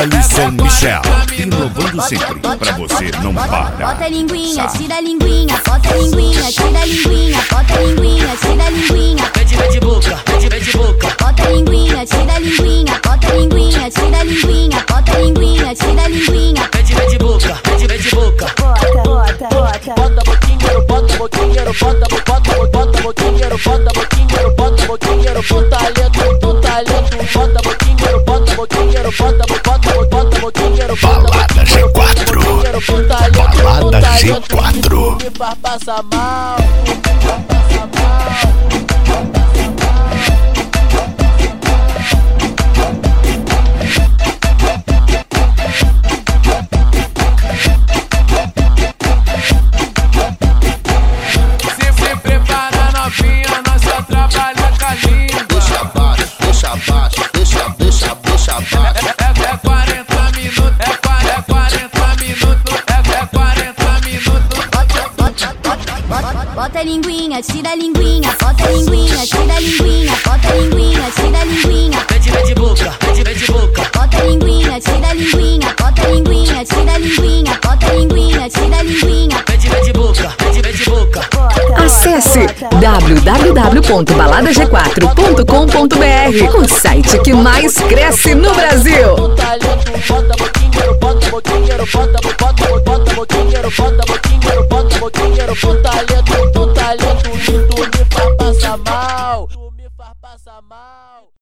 Vale São Michel, inovando sempre, pra você não parar. Bota a linguinha, tira a linguinha, bota a linguinha, tira a linguinha, bota a linguinha, tira a linguinha. Mete boca, mete boca. Bota a linguinha, tira a linguinha, bota a linguinha, tira a linguinha, bota a linguinha, tira a linguinha. Mete boca, mete boca. Bota boquinheiro, bota boquinheiro, bota boquinheiro, bota boquinheiro, bota boquinheiro, pro talento, bota boquinheiro, bota boquinheiro, bota boquinheiro. Balada G4, Balada G4. Me faz passar mal. Se prepara novinha, nós só trabalha com a língua. Deixa baixo, deixa baixo, deixa baixo. É 40 minutos, é 40 minutos, é 40 minutos. Bota a linguinha, tira a linguinha, bota a linguinha, tira a linguinha, bota a linguinha, tira a linguinha. Mete boca, mete boca. Bota a linguinha, tira a linguinha, bota a linguinha, tira a linguinha, bota a linguinha, tira a linguinha. Mete boca, mete boca. Acesse www.baladag4.com.br, o site que mais cresce no Brasil. Pro talento, bota boquinheiro, bota boquinheiro, bota boquinheiro, bota boquinheiro, pro talento, lindo, me faz passar mal.